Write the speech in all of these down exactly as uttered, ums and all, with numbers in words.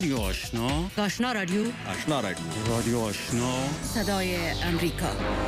رادیو آشنا آشنا رادیو آشنا رادیو رادیو آشنا صدای امریکا.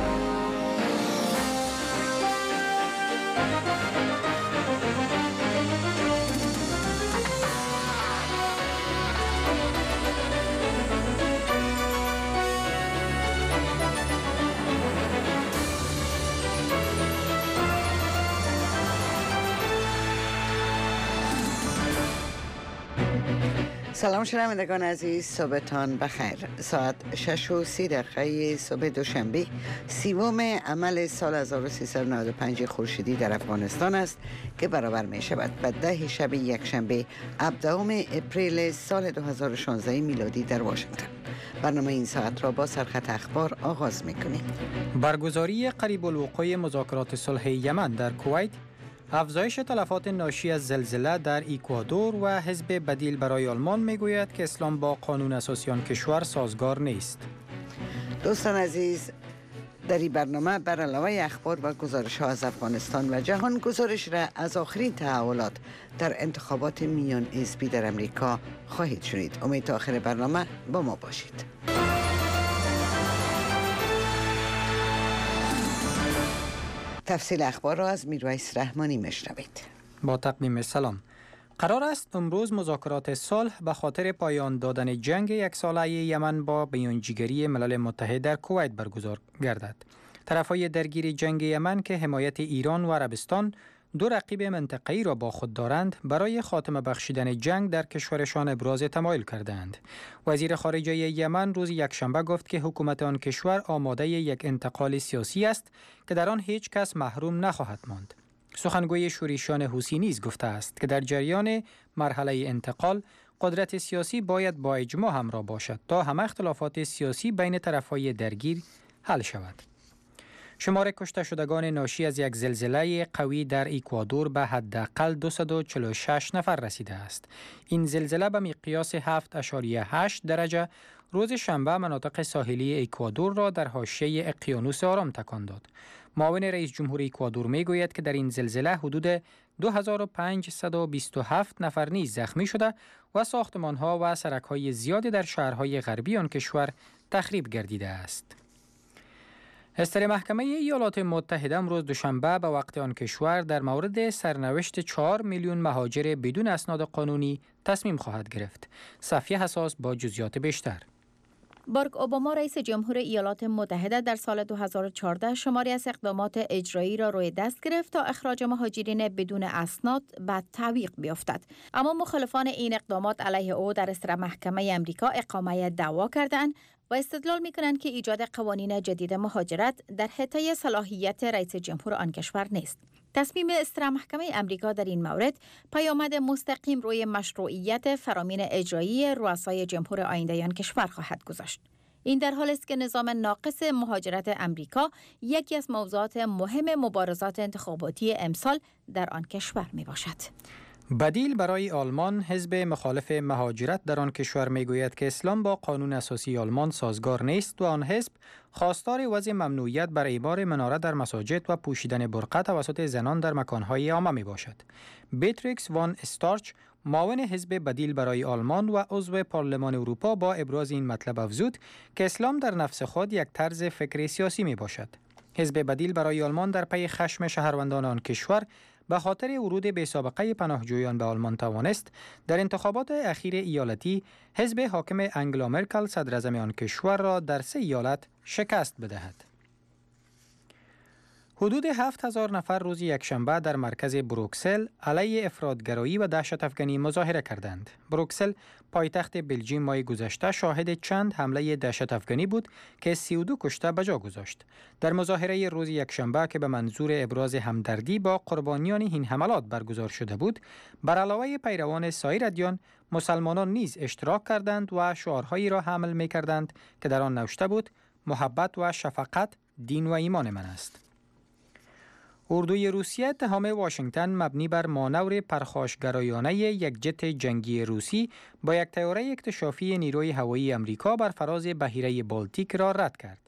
سلام شنوندگان عزیز، صبحتان بخیر. ساعت شش و سی دقیقه صبح دوشنبه سیوم عمل سال هزار و سیصد و نود و پنج خورشیدی در افغانستان است که برابر می شود به ده شب یک شنبه هفدهم اپریل سال دو هزار و شانزده میلادی در واشنگتن. برنامه این ساعت را با سرخط اخبار آغاز می کنیم. برگزاری قریب الوقوع مذاکرات صلح یمن در کویت، افزایش تلفات ناشی از زلزله در اکوادور و حزب بدیل برای آلمان میگوید که اسلام با قانون اساسی آن کشور سازگار نیست. دوستان عزیز، در این برنامه بر علاوه اخبار و گزارش ها از افغانستان و جهان، گزارش را از آخرین تحولات در انتخابات میان حزبی در امریکا خواهید شنید. امید تا آخر برنامه با ما باشید. تفصیل اخبار را از میرویس رحمانی میشنوید. با تقدیم سلام. قرار است امروز مذاکرات صلح به خاطر پایان دادن جنگ یک ساله یمن با میانجیگری ملل متحد در کویت برگزار گردد. طرفهای درگیر جنگ یمن که حمایت ایران و عربستان، دو رقیب منطقه‌ای را با خود دارند، برای خاتمه بخشیدن جنگ در کشورشان ابراز تمایل کردند. وزیر خارجه یمن روز یکشنبه گفت که حکومت آن کشور آماده یک انتقال سیاسی است که در آن هیچ کس محروم نخواهد ماند. سخنگوی شورشیان حوثی نیز گفته است که در جریان مرحله انتقال، قدرت سیاسی باید با اجماع همراه باشد تا همه اختلافات سیاسی بین طرفهای درگیر حل شود. شمار کشته شدگان ناشی از یک زلزله قوی در اکوادور به حداقل دویست و چهل و شش نفر رسیده است. این زلزله به مقیاس هفت ممیز هشت درجه روز شنبه مناطق ساحلی اکوادور را در حاشیه اقیانوس آرام تکان داد. معاون رئیس جمهور اکوادور میگوید که در این زلزله حدود دو هزار و پانصد و بیست و هفت نفر نیز زخمی شده و ساختمان‌ها و سرک‌های زیادی در شهرهای غربی آن کشور تخریب گردیده است. استر محکمه ایالات متحده امروز دوشنبه به وقت آن کشور در مورد سرنوشت چهار میلیون مهاجر بدون اسناد قانونی تصمیم خواهد گرفت. صفیه حساس با جزئیات بیشتر. باراک اوباما رئیس جمهور ایالات متحده در سال دو هزار و چهارده شماری از اقدامات اجرایی را روی دست گرفت تا اخراج مهاجرین بدون اسناد به تعویق بیفتد. اما مخالفان این اقدامات علیه او در استر محکمه امریکا اقامه دعوا کردند و استدلال می‌کنند که ایجاد قوانین جدید مهاجرت در حیطه صلاحیت رئیس جمهور آن کشور نیست. تصمیم استر محکمه امریکا در این مورد پیامد مستقیم روی مشروعیت فرامین اجرایی رؤسای جمهور آینده آن کشور خواهد گذاشت. این در حالی است که نظام ناقص مهاجرت امریکا یکی از موضوعات مهم مبارزات انتخاباتی امسال در آن کشور میباشد. بدیل برای آلمان، حزب مخالف مهاجرت در آن کشور میگوید که اسلام با قانون اساسی آلمان سازگار نیست و آن حزب خواستار وضع ممنوعیت بر اعمار مناره در مساجد و پوشیدن برقع توسط زنان در مکانهای عامه می باشد. بیتریکس وان استارچ، معاون حزب بدیل برای آلمان و عضو پارلمان اروپا، با ابراز این مطلب افزود که اسلام در نفس خود یک طرز فکر سیاسی می باشد. حزب بدیل برای آلمان در پی خشم شهروندان آن کشور به خاطر ورود بی‌سابقه پناهجویان به آلمان توانست در انتخابات اخیر ایالتی حزب حاکم انگلا مرکل صدراعظم آن کشور را در سه ایالت شکست بدهد. حدود هفت هزار نفر روز یکشنبه در مرکز بروکسل علیه افراطگرایی و دهشت افکنی مظاهره کردند. بروکسل، پایتخت بلژیم، ماه گذشته شاهد چند حمله دهشت افکنی بود که سی و دو کشته به جا گذاشت. در مظاهره روز یکشنبه که به منظور ابراز همدردی با قربانیان این حملات برگزار شده بود، بر علاوه پیروان سایر ادیان، مسلمانان نیز اشتراک کردند و شعارهایی را حمل می‌کردند که در آن نوشته بود: محبت و شفقت دین و ایمان من است. اردوی روسیه اتهام واشنگتن مبنی بر مانور پرخاشگرایانه یک جت جنگی روسی با یک طیاره اکتشافی نیروی هوایی امریکا بر فراز بحیره بالتیک را رد کرد.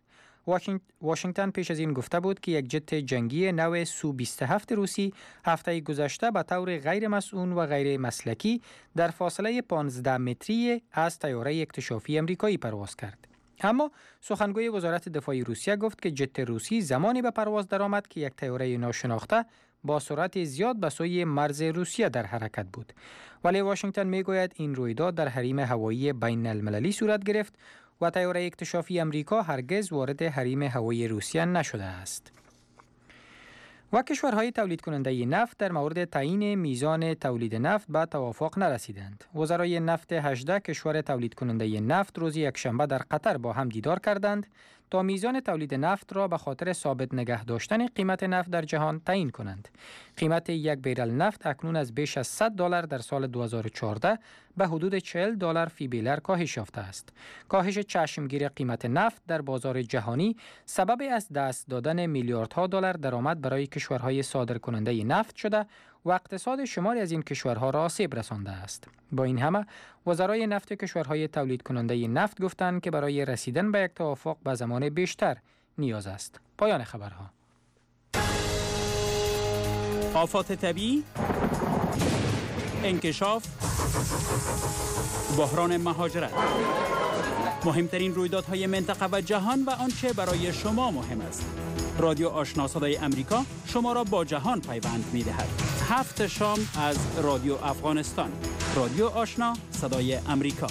واشنگتن پیش از این گفته بود که یک جت جنگی نو سو بیست و هفت روسی هفته گذشته به طور غیر مسئول و غیر مسلکی در فاصله پانزده متری از طیاره اکتشافی امریکایی پرواز کرد. اما سخنگوی وزارت دفاع روسیه گفت که جت روسی زمانی به پرواز درآمد که یک طیاره ناشناخته با سرعت زیاد به سوی مرز روسیه در حرکت بود. ولی واشنگتن میگوید این رویداد در حریم هوایی بین المللی صورت گرفت و طیاره اکتشافی امریکا هرگز وارد حریم هوایی روسیه نشده است. و کشورهای تولید کننده نفت در مورد تعیین میزان تولید نفت به توافق نرسیدند. وزرای نفت هجده کشور تولید کننده نفت روز یکشنبه در قطر با هم دیدار کردند تا میزان تولید نفت را به خاطر ثابت نگه داشتن قیمت نفت در جهان تعیین کنند. قیمت یک بیرل نفت اکنون از بیش از صد دلار در سال دو هزار و چهارده به حدود چهل دلار فی بیرل کاهش یافته است. کاهش چشمگیر قیمت نفت در بازار جهانی سبب از دست دادن میلیاردها دلار درآمد برای کشورهای صادرکننده نفت شده و اقتصاد شماری از این کشورها را آسیب رسانده است. با این همه وزرای نفت کشورهای تولید کننده نفت گفتند که برای رسیدن به یک توافق به زمان بیشتر نیاز است. پایان خبرها. آفات طبیعی، انکشاف، بحران مهاجرت، مهمترین رویدادهای منطقه و جهان و آنچه برای شما مهم است. رادیو آشنا صدای امریکا شما را با جهان پیوند می دهد. هفت شام از رادیو افغانستان. رادیو آشنا صدای امریکا.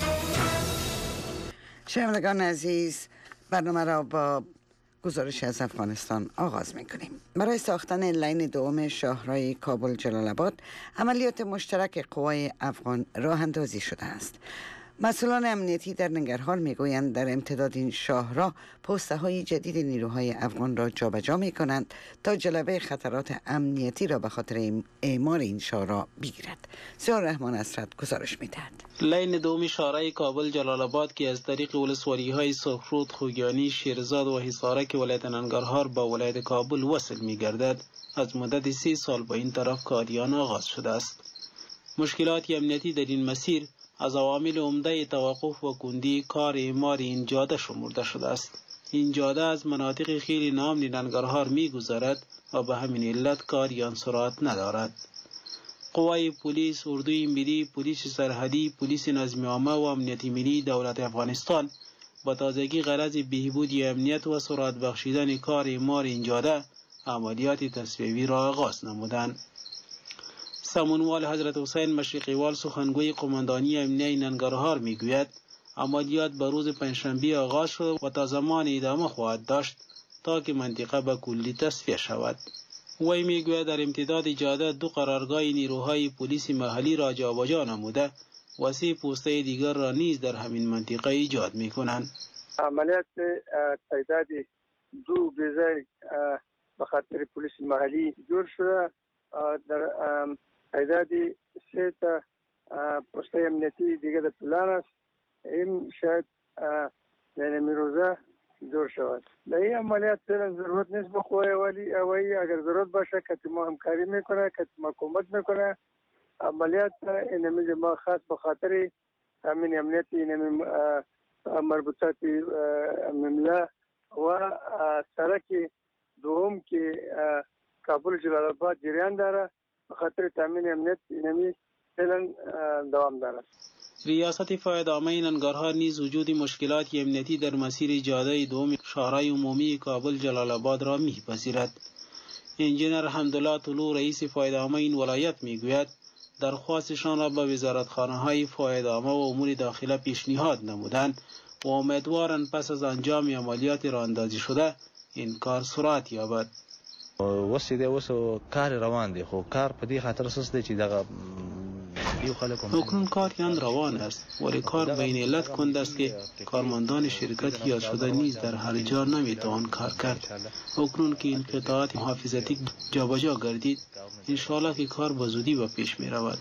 شنوندگان عزیز، برنامه را با گزارش از افغانستان آغاز می کنیم. برای ساختن لین دوم شاهراه کابل جلال آباد عملیات مشترک قوای افغان راه اندازی شده است. مسئولان امنیتی در ننگرهار میگویند در امتداد این شاهراه پسته های جدید نیروهای افغان را جابجا می کنند تا جلوه خطرات امنیتی را به خاطر اعمار این شاهراه بگیرد. سیار رحمان اسرت گزارش می دهد. لین دوم شاهراه کابل جلال آباد که از طریق ولسوالی های سرخرود، خوگیانی، شیرزاد و حصارک ولایت ننگرهار با ولایت کابل وصل می گردد از مدت سی سال با این طرف کاریان آغاز شده است. مشکلات امنیتی در این مسیر از عوامل عمده توقف و کندی کار اعمار این جاده شمرده شده است. این جاده از مناطق خیلی نام ننگرهار می گذرد و به همین علت کاری آن سرعت ندارد. قوای پلیس، اردوی ملی، پلیس سرحدی، پلیس نظم عامه و امنیت ملی دولت افغانستان با تازگی غرض بهبود امنیت و سرعت بخشیدن کار اعمار این جاده عملیات تصفیوی را آغاز نمودند. سمونوال حضرت حسین مشرقیوال سخنگوی قماندانی امنیه ننگرهار میگوید عملیات به روز پنجشنبه آغاز شد و تا زمان ادامه خواهد داشت تا که منطقه به کلی تصفیه شود. وی میگوید در امتداد جاده دو قرارگاه نیروهای پلیس محلی را جابجا نموده و سه پوسته دیگر را نیز در همین منطقه ایجاد میکنند. عملیات تعداد دو بیزه به خاطر پلیس محلی جور شده. در تعداد سه تا پوسته امنیتی دیگه در پلان است. این شاید یعنی میروزه جور شود. در این عملیات فعلا ضرورت نیست بخواه ولی اولی اگر ضرورت باشه که ما همکاری میکنه، که ما کمک میکنه. عملیات اینمی ما خاص به خاطر همین امنیتی اینمی مربوطات مملا و سرک دوم که کابل جلال آباد جریان داره به خاطر تامین امنیت اینمی فعلا دوام داره. ریاست فایدامه ننگرهار نیز وجود مشکلات امنیتی در مسیر جاده دوم شاهراه عمومی کابل جلال آباد را میپذیرد. انجینر حمدالله طلوع رئیس فایدامه این ولایت میگوید درخواستشان را به وزارتخانه های فایدامه و امور داخله پیشنهاد نمودند و امیدوارند پس از انجام عملیات راهاندازی شده این کار سرعت یابد. وسیده وسو کار روان دی خو کار په دې خاطر سس دی چې دغه یو خلک اکنون کاریان روان است ولی کار به این علت کند است که کارمندان شرکت یاد شده نیز در هر جا نمیتوان کار کرد. اکنون که این قطعات محافظتی جابجا گردید انشاءالله که کار به زودی به پیش می رود.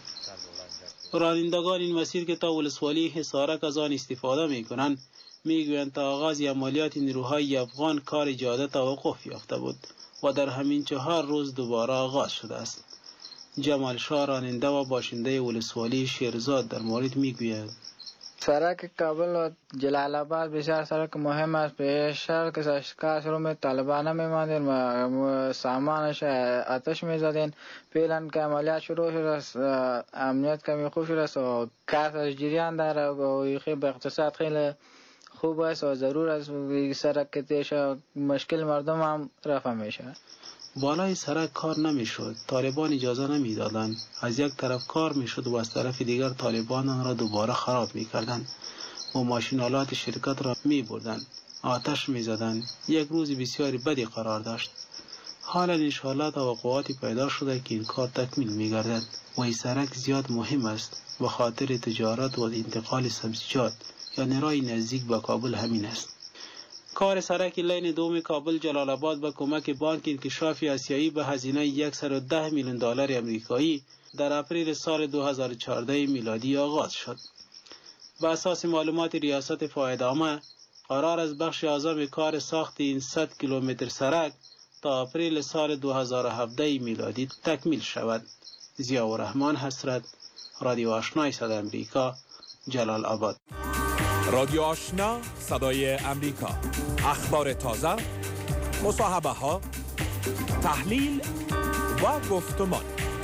رانندگان این مسیر که تا ولسوالی حصارک از آن استفاده می کنند میگویند تا آغاز عملیات نیروهای افغان کار جاده توقف یافته بود و در همین چهار روز دوباره آغاز شده است. جمال شاه راننده و باشنده ولسوالی شیرزاد در مورد میگوید سرک کابل و جلال آباد بسیار سرک مهم است. پیشتر که کار شروع می طالبان میماندین و سامانش آتش میزدین. فعلا که عملیات شروع شده امنیت کمی خوب شده و کار جریان داره و خیلی به اقتصاد خیلی خوب است و ضرور است سرک که تیش مشکل مردم هم رفع میشه. بالای سرک کار نمیشد. طالبان اجازه نمیدادند. از یک طرف کار میشد و از طرف دیگر طالبان آن را دوباره خراب میکردند و ماشینالات شرکت را میبردند. آتش میزدند. یک روز بسیار بدی قرار داشت. حالا انشاءالله توقعاتی پیدا شده که این کار تکمیل میگردد و این سرک زیاد مهم است به خاطر تجارت و انتقال سبزیجات. یعنی راه نزدیک به کابل همین است. کار سرک لین دوم کابل جلال آباد با کمک بانک انکشاف آسیایی به هزینه صد و ده میلیون دلار آمریکایی در اپریل سال دو هزار و چهارده میلادی آغاز شد. بر اساس معلومات ریاست فایده‌نامه قرار است بخش اعظم کار ساخت این صد کیلومتر سرک تا اپریل سال دو هزار و هفده میلادی تکمیل شود. ضیاءالرحمن حسرت، رادیو آشنای صدای امریکا، جلال آباد. رادیو آشنا صدای امریکا، اخبار تازه، مصاحبه ها، تحلیل و گفتمان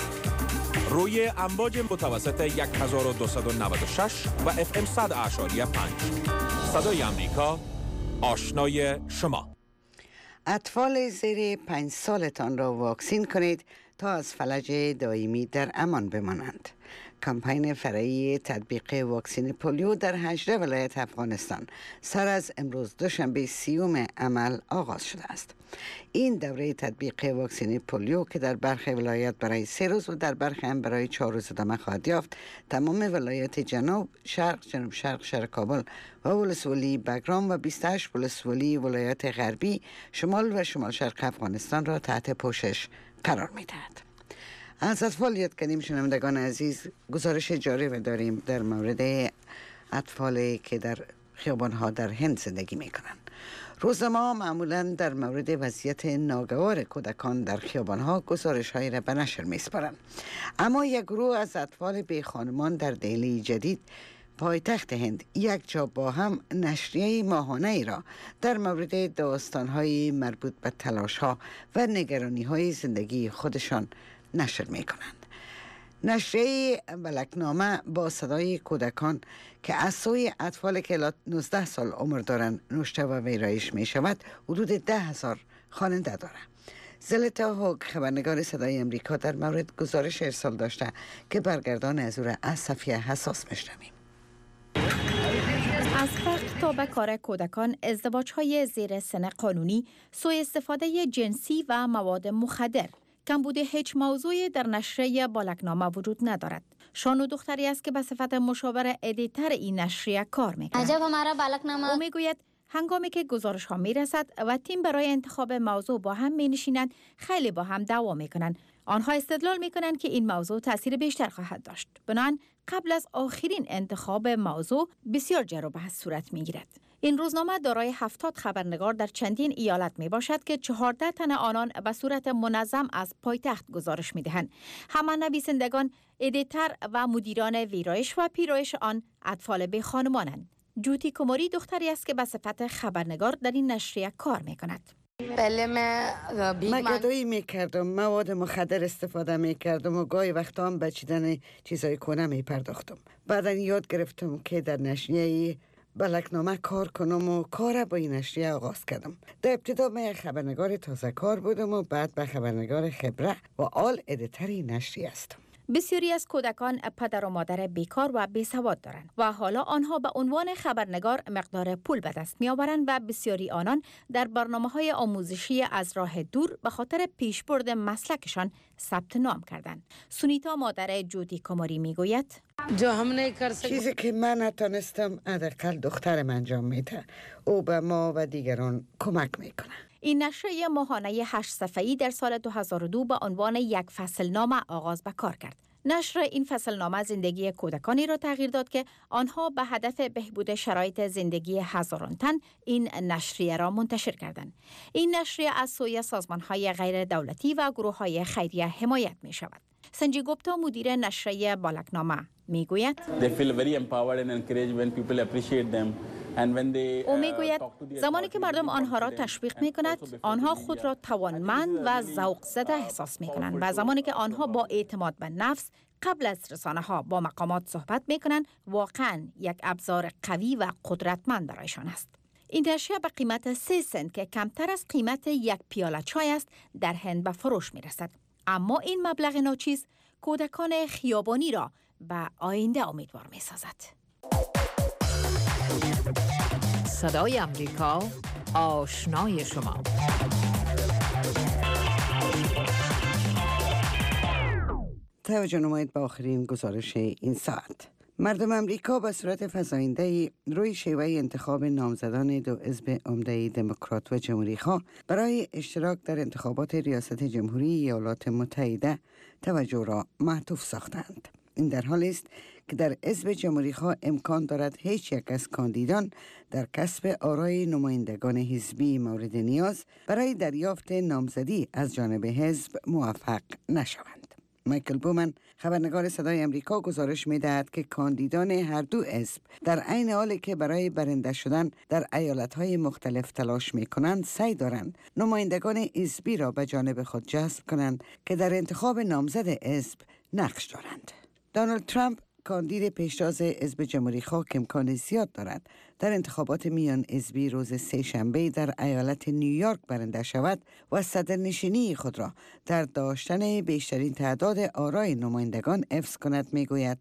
روی امواج متوسط هزار و دویست و نود و شش و اف ام صد اعشاری پنج. صدای امریکا، آشنای شما. اطفال زیر پنج سالتان را واکسین کنید تا از فلج دائمی در امان بمانند. کمپین فرعی تطبیق واکسن پولیو در هجده ولایت افغانستان سر از امروز دوشنبه سیوم عمل آغاز شده است. این دوره تطبیق واکسن پولیو که در برخی ولایت برای سه روز و در برخی هم برای چهار روز ادامه خواهد یافت، تمام ولایت جنوب، شرق، جنوب شرق شهر کابل و ولسوالی بگرام و بیست و هشت ولسوالی ولایت غربی، شمال و شمال شرق افغانستان را تحت پوشش قرار می‌دهد. از اطفال یاد کنیم شنوندگان عزیز، گزارش جالب داریم در مورد اطفالی که در خیابان‌ها در هند زندگی می‌کنند. روزنامه‌ها معمولاً در مورد وضعیت ناگوار کودکان در خیابان‌ها گزارش‌هایی را به نشر می‌سپارند. اما یک گروه از اطفال بیخانمان در دهلی جدید پایتخت هند یک جا با هم نشریه ماهانه ای را در مورد داستان‌های مربوط به تلاش‌ها و نگرانی‌های زندگی خودشان نشر می کنند. نشریه بلکنامه با صدای کودکان که از سوی اطفال که نوزده سال عمر دارند نوشته و ویرایش می شود حدود ده هزار خواننده دارد. زلتا هوگ خبرنگار صدای امریکا در مورد گزارش ارسال داشته که برگردان از او را از صفحه حساس میشنویم. از فقر تا به کار کودکان، ازدواج‌های زیر سن قانونی، سوء استفاده جنسی و مواد مخدر، کمبود هیچ موضوعی در نشریه بالکنامه وجود ندارد. شانو دختری است که به صفت مشاور ادیتر این نشریه کار میکند. عجب همارا بالکنامه. او میگوید هنگامی که گزارش ها میرسد و تیم برای انتخاب موضوع با هم می نشینند، خیلی با هم دعوا میکنند. آنها استدلال میکنند که این موضوع تاثیر بیشتر خواهد داشت. بنابراین قبل از آخرین انتخاب موضوع بسیار جر و بحث صورت میگیرد. این روزنامه دارای هفتاد خبرنگار در چندین ایالت می باشد که چهارده تن آنان به صورت منظم از پایتخت گزارش می دهند. همه نویسندگان، ادیتر و مدیران ویرایش و پیرایش آن اطفال به خانمانند. جوتی کموری دختری است که به صفت خبرنگار در این نشریه کار می کند. من گدایی می کردم، مواد مخدر استفاده می کردم و گاهی وقتا هم به چیدن چیزای کنه می پرداختم. بعدا یاد گرفتم که در نشریه بلکنامه کار کنم و کار با این نشریه آغاز کردم. در ابتدا من خبرنگار تازه کار بودم و بعد به خبرنگار خبره و آل ادیتری نشریه هستم. بسیاری از کودکان پدر و مادر بیکار و بیسواد دارند و حالا آنها به عنوان خبرنگار مقدار پول به دست می آورند و بسیاری آنان در برنامه‌های آموزشی از راه دور به خاطر پیشبرد مسلکشان ثبت نام کردند. سونیتا مادر جودی کماری می گوید چیزی که من نتانستم حداقل دخترم انجام میده. او به ما و دیگران کمک میکنه. این نشریه ماهانه هشت صفحه‌ای در سال دو هزار و دو با عنوان یک فصل نامه آغاز به کار کرد. نشر این فصلنامه زندگی کودکانی را تغییر داد که آنها به هدف بهبود شرایط زندگی هزاران تن این نشریه را منتشر کردند. این نشریه از سوی سازمان‌های غیر دولتی و گروه‌های خیریه حمایت می‌شود. سنجی گوپتا مدیر نشریه بالکنامه میگوید او میگوید زمانی که مردم آنها را تشویق می کند آنها خود را توانمند و ذوق زده احساس می کنند و زمانی که آنها با اعتماد به نفس قبل از رسانه ها با مقامات صحبت می کنند واقعا یک ابزار قوی و قدرتمند برایشان است. این نشریه به قیمت سه سنت که کمتر از قیمت یک پیاله چای است در هند به فروش می رسد. اما این مبلغ ناچیز کودکان خیابانی را به آینده امیدوار می سازد. صدای امریکا، آشنای شما. توجه نمایید به آخرین گزارش این ساعت. مردم امریکا به صورت فزاینده روی شیوه انتخاب نامزدان دو حزب عمده دموکرات و جمهوری‌خواه برای اشتراک در انتخابات ریاست جمهوری ایالات متحده توجه را معطوف ساختند. این در حالی است که در حزب جمهوری‌خواه امکان دارد هیچ یک از کاندیدان در کسب آرای نمایندگان حزبی مورد نیاز برای دریافت نامزدی از جانب حزب موفق نشوند. مایکل بومن خبرنگار صدای امریکا گزارش می‌دهد که کاندیدان هر دو حزب در عین حالی که برای برنده شدن در ایالت‌های مختلف تلاش می‌کنند سعی دارند نمایندگان حزبی را به جانب خود جذب کنند که در انتخاب نامزد حزب نقش دارند. دونالد ترامپ کاندید پیشتاز حزب جمهوری‌خواه که امکان زیاد دارد در انتخابات میان حزبی روز سه شنبه در ایالت نیویورک برنده شود و صدرنشینی خود را در داشتن بیشترین تعداد آرای نمایندگان حفظ کند میگوید.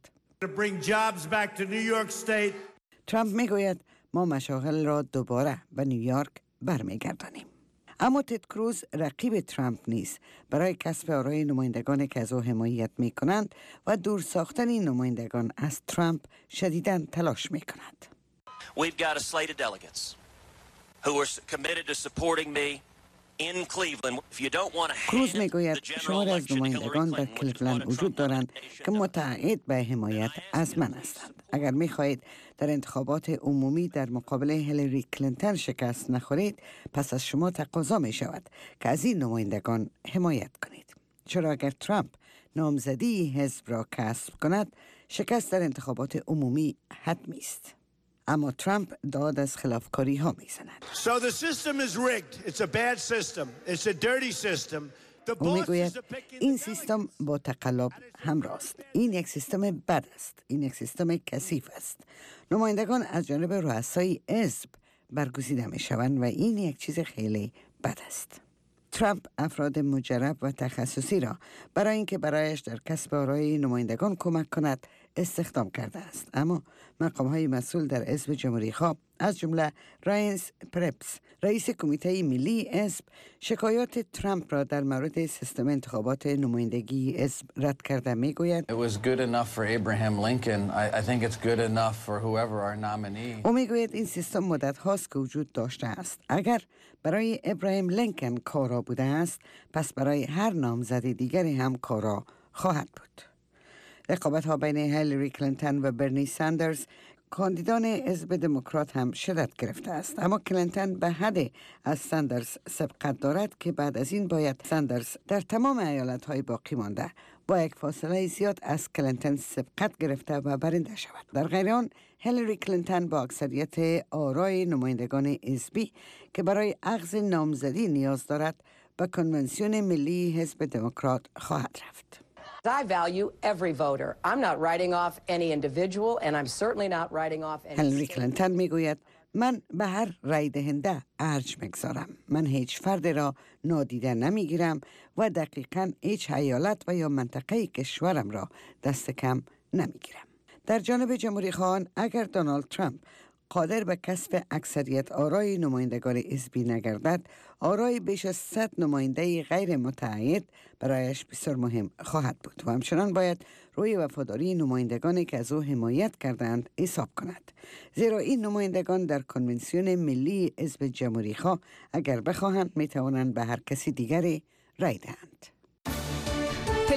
ترامپ میگوید ما مشاغل را دوباره به نیویورک برمیگردانیم. اما تد کروز رقیب ترامپ نیست برای کسب آرای نمایندگان که از او حمایت می کنند و دور ساختن این نمایندگان از ترامپ شدیداً تلاش می کند. We've got a slate of delegates who are committed to supporting me in Cleveland. If you don't want to کروز می گوید شمار از نمایندگان در کلیولند وجود دارند که متعهد به حمایت از من هستند. اگر می خواهید در انتخابات عمومی در مقابل هیلاری کلینتون شکست نخورید پس از شما تقاضا می شود که از این نمایندگان حمایت کنید. چرا اگر ترامپ نامزدی حزب را کسب کند شکست در انتخابات عمومی حتمی است. اما ترامپ داد از خلافکاری ها می زند. So the system is rigged. It's a bad system. It's a dirty system. او می گوید این سیستم با تقلب همراه است. این یک سیستم بد است. این یک سیستم کثیف است. نمایندگان از جانب رؤسای حزب برگزیده می شوند و این یک چیز خیلی بد است. ترامپ افراد مجرب و تخصصی را برای اینکه برایش در کسب آرای نمایندگان کمک کند استخدام کرده است. اما مقام‌های مسئول در حزب جمهوری‌خواه از جمله راینس پرپس رئیس کمیته ملی حزب شکایات ترامپ را در مورد سیستم انتخابات نمایندگی حزب رد کرده میگوید It was good enough for Abraham Lincoln. I, I think it's good enough for whoever our nominee. او میگوید این سیستم مدت هاست که وجود داشته است. اگر برای ابراهیم لینکن کارا بوده است پس برای هر نامزد دیگری هم کارا خواهد بود. رقابت ها بین هیلاری کلینتون و برنی ساندرز کاندیدان حزب دموکرات هم شدت گرفته است. اما کلینتون به حد از ساندرز سبقت دارد که بعد از این باید ساندرز در تمام ایالت های باقی مانده با یک فاصله زیاد از کلینتون سبقت گرفته و برنده شود. در غیر آن هیلاری کلینتون با اکثریت آرای نمایندگان حزبی که برای اخذ نامزدی نیاز دارد به کنونسیون ملی حزب دموکرات خواهد رفت. I value every voter. I'm not writing off any individual and I'm certainly not writing off any هیلاری کلینتون میگوید من به هر رای دهنده ارج میگذارم. من هیچ فرد را نادیده نمیگیرم و دقیقاً هیچ ایالت و یا منطقه کشورم را دست کم نمیگیرم. در جانب جمهوری خواهان اگر دونالد ترامپ قادر به کسب اکثریت آرای نمایندگان حزبی نگردد، آرای بیش از صد نماینده غیر متعهد برایش بسیار مهم خواهد بود و همچنان باید روی وفاداری نمایندگانی که از او حمایت کردند حساب کند. زیرا این نمایندگان در کنونسیون ملی حزب جمهوری خواه اگر بخواهند می توانند به هر کسی دیگری رای دهند.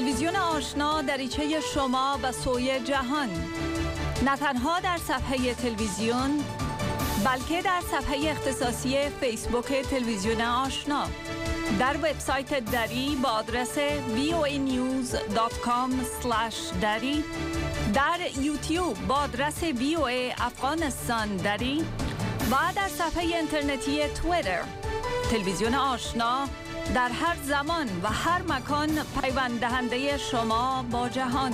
تلویزیون آشنا دریچه شما و سوی جهان، نه تنها در صفحه تلویزیون بلکه در صفحه اختصاصی فیسبوک تلویزیون آشنا، در وبسایت دری با آدرس وی او ای نیوز دات کام اسلش دری، در یوتیوب با آدرس وی او ای افغانستان دری و در صفحه اینترنتی توییتر. تلویزیون آشنا در هر زمان و هر مکان پیوند دهنده شما با جهان.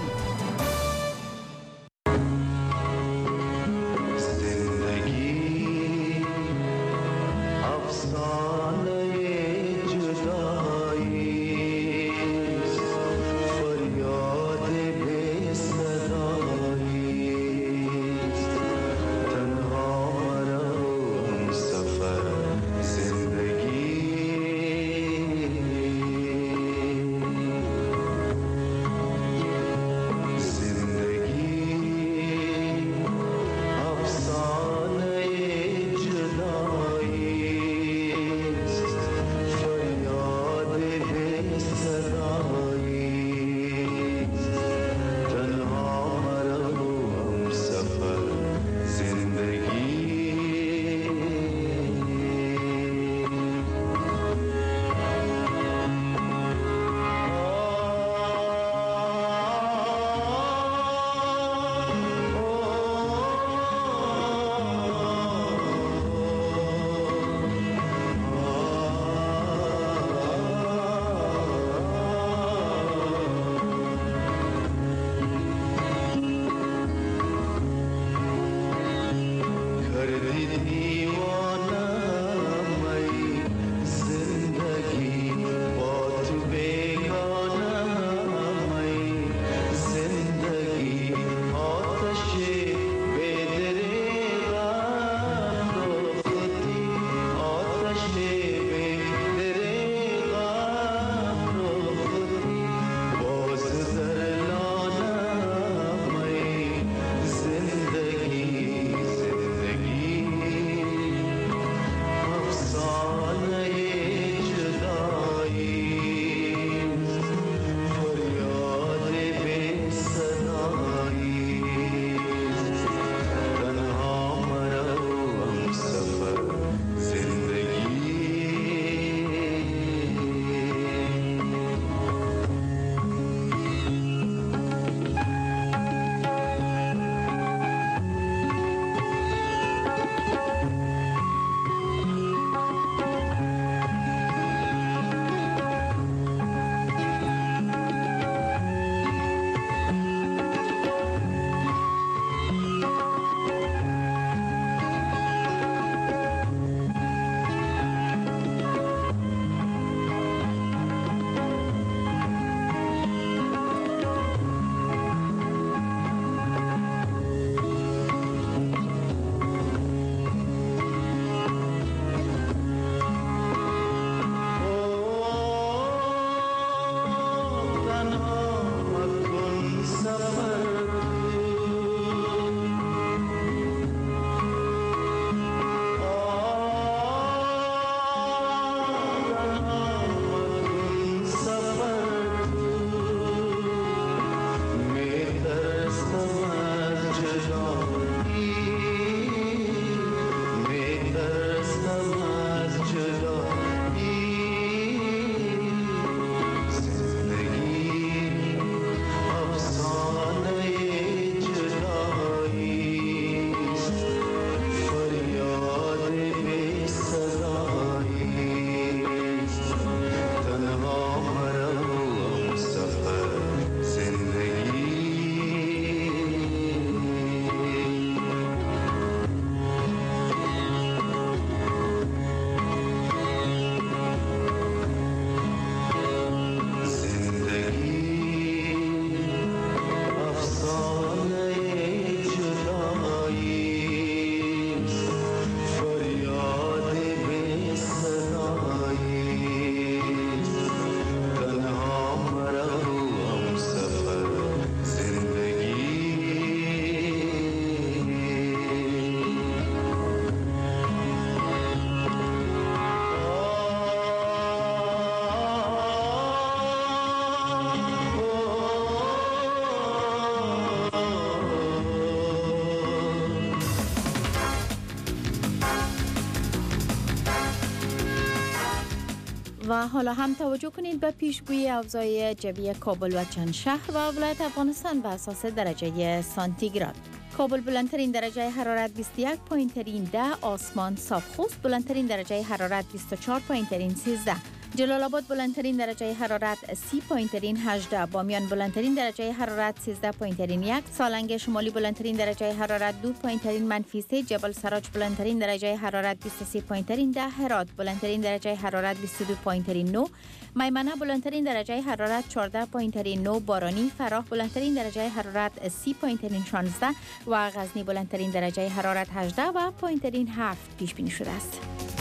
و حالا هم توجه کنید به پیشگویی اوضاع جوی کابل و چند شهر و ولایت افغانستان به اساس درجه سانتیگراد. کابل بلندترین درجه حرارت بیست و یک پایین‌ترین ده، آسمان صاف خوست. بلندترین درجه حرارت بیست و چهار پایین‌ترین سیزده. جلال آباد بلندترین درجه حرارت سی پایین‌ترین هجده، بامیان بلندترین درجه حرارت سیزده پایین‌ترین یک، سالنگ شمالی بلندترین درجه حرارت دو پایین‌ترین منفی سه، جبل سراج بلندترین درجه حرارت بیست و سه پایین‌ترین ده، هرات بلندترین درجه حرارت بیست و دو پایین‌ترین نه، میمنه بلندترین درجه حرارت چهارده پایین‌ترین نه، بارانی فراه بلندترین درجه حرارت سی پایین‌ترین شانزده و غزنی بلندترین درجه حرارت هجده و پایین‌ترین هفت پیش بینی شده است.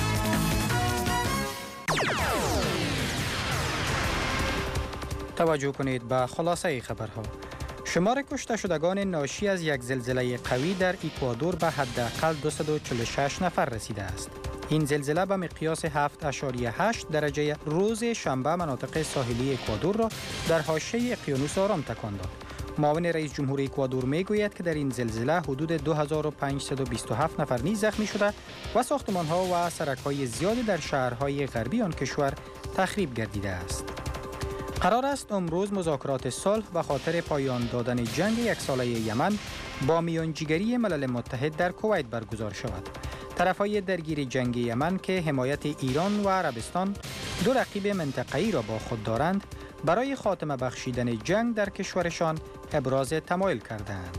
توجه کنید به خلاصه خبرها. شمار کشته شدگان ناشی از یک زلزله قوی در اکوادور به حداقل دویست و چهل و شش نفر رسیده است. این زلزله به مقیاس هفت اشاریه هشت درجه روز شنبه مناطق ساحلی اکوادور را در حاشیه اقیانوس آرام تکان داد. معاون رئیس جمهور اکوادور میگوید که در این زلزله حدود دو هزار و پانصد و بیست و هفت نفر نیز زخمی شده و ساختمان‌ها و سرک‌های زیادی در شهرهای غربی آن کشور تخریب گردیده است. قرار است امروز مذاکرات صلح به خاطر پایان دادن جنگ یک ساله یمن با میانجیگری ملل متحد در کویت برگزار شود. طرفهای درگیر جنگ یمن که حمایت ایران و عربستان، دو رقیب منطقه‌ای را با خود دارند، برای خاتمه بخشیدن جنگ در کشورشان ابراز تمایل کردند.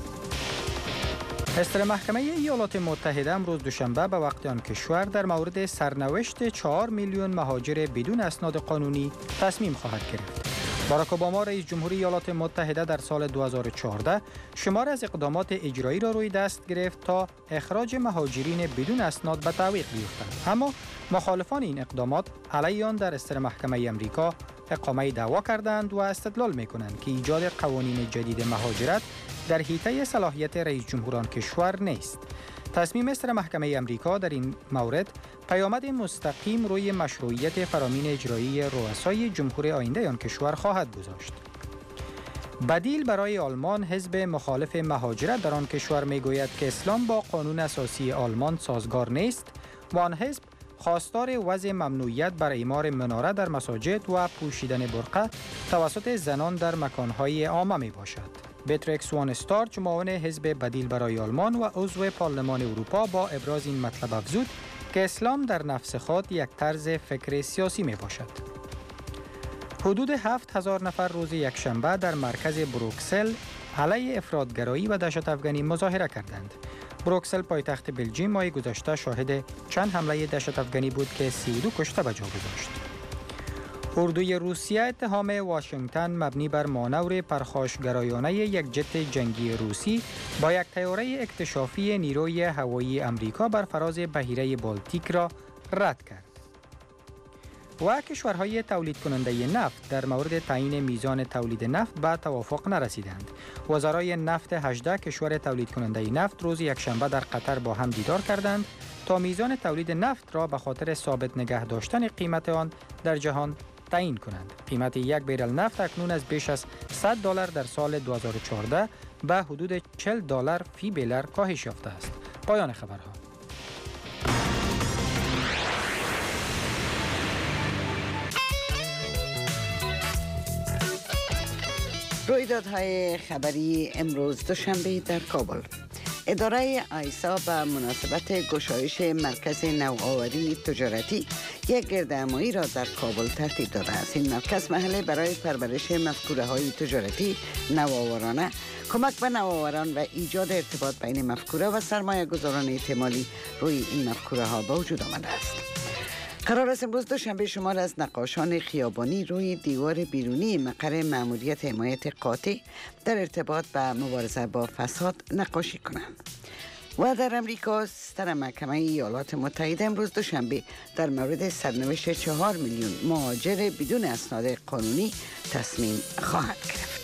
استر محکمه ایالات متحده امروز دوشنبه به وقت آن کشور در مورد سرنوشت چهار میلیون مهاجر بدون اسناد قانونی تصمیم خواهد گرفت. باراک اوباما رئیس جمهوری ایالات متحده در سال دو هزار و چهارده شمار از اقدامات اجرایی را روی دست گرفت تا اخراج مهاجرین بدون اسناد به تعویق بیفتند. اما مخالفان این اقدامات علیه آن در استر محکمه امریکا اقامه دعوا کردند و استدلال می‌کنند که ایجاد قوانین جدید مهاجرت در حیطه صلاحیت رئیس جمهور آن کشور نیست. تصمیم استر محکمه امریکا در این مورد پیامد مستقیم روی مشروعیت فرامین اجرایی رؤسای جمهور آینده آن کشور خواهد گذاشت. بدیل برای آلمان، حزب مخالف مهاجرت در آن کشور میگوید که اسلام با قانون اساسی آلمان سازگار نیست و آن حزب خواستار وضع ممنوعیت بر اعمار مناره در مساجد و پوشیدن برقع توسط زنان در مکانهای عامه می باشد. بیتریکس وان استارچ، معاون حزب بدیل برای آلمان و عضو پارلمان اروپا، با ابراز این مطلب افزود که اسلام در نفس خود یک طرز فکر سیاسی می باشد. حدود هفت هزار نفر روز یکشنبه در مرکز بروکسل علیه افراطگرایی و دهشت افغانی مظاهره کردند. بروکسل پایتخت بلژیم ماه گذشته شاهد چند حمله دهشت افغانی بود که سی و دو کشته به جا گذاشت. اردوی روسیه اتهام واشنگتن مبنی بر مانور پرخاشگرایانه یک جت جنگی روسی با یک طیاره اکتشافی نیروی هوایی امریکا بر فراز بحیره بالتیک را رد کرد. و کشورهای تولید کننده نفت در مورد تعیین میزان تولید نفت به توافق نرسیدند. وزرای نفت هجده کشور تولید کننده نفت روز یکشنبه در قطر با هم دیدار کردند تا میزان تولید نفت را به خاطر ثابت نگه داشتن قیمت آن در جهان تعیین کنند. قیمت یک بیرل نفت اکنون از بیش از صد دلار در سال دو هزار و چهارده به حدود چهل دلار فی بیرل کاهش یافته است. پایان خبرها. رویدادهای خبری امروز دوشنبه در کابل. اداره آیسا به مناسبت گشایش مرکز نوآوری تجارتی یک گردهمایی را در کابل ترتیب داده است. این مرکز محل برای پرورش مفکوره های تجارتی نوآورانه، کمک به نوآوران و ایجاد ارتباط بین مفکوره و سرمایه گذاران احتمالی روی این مفکوره ها به وجود آمده است. قرار است امروز دوشنبه شمار از نقاشان خیابانی روی دیوار بیرونی مقر مأموریت حمایت قاطع در ارتباط به مبارزه با فساد نقاشی کنند. و در امریکا ستر محکمه ایالات متحده امروز دوشنبه در مورد سرنوشت چهار میلیون مهاجر بدون اسناد قانونی تصمیم خواهد گرفت.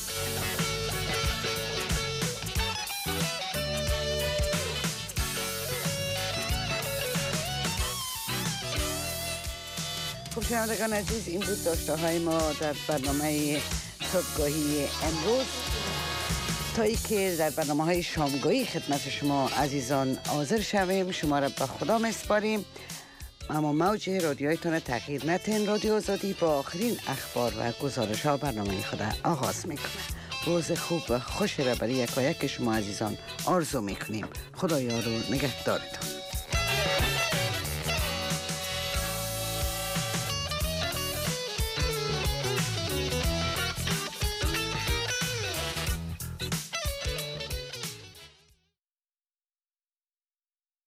خب شنوندگان عزیز، این بود داشته های ما در برنامه صبحگاهی امروز. تا ای که در برنامه های شامگاهی خدمت شما عزیزان حاضر شویم، شما را به خدا میسپاریم. اما موج رادیویتان تغییر نتین. رادیو آزادی با آخرین اخبار و گزارش ها برنامه خود آغاز میکنه. روز خوب و خوش را برای یکایک شما عزیزان آرزو میکنیم. خدایا رو نگهدارتان.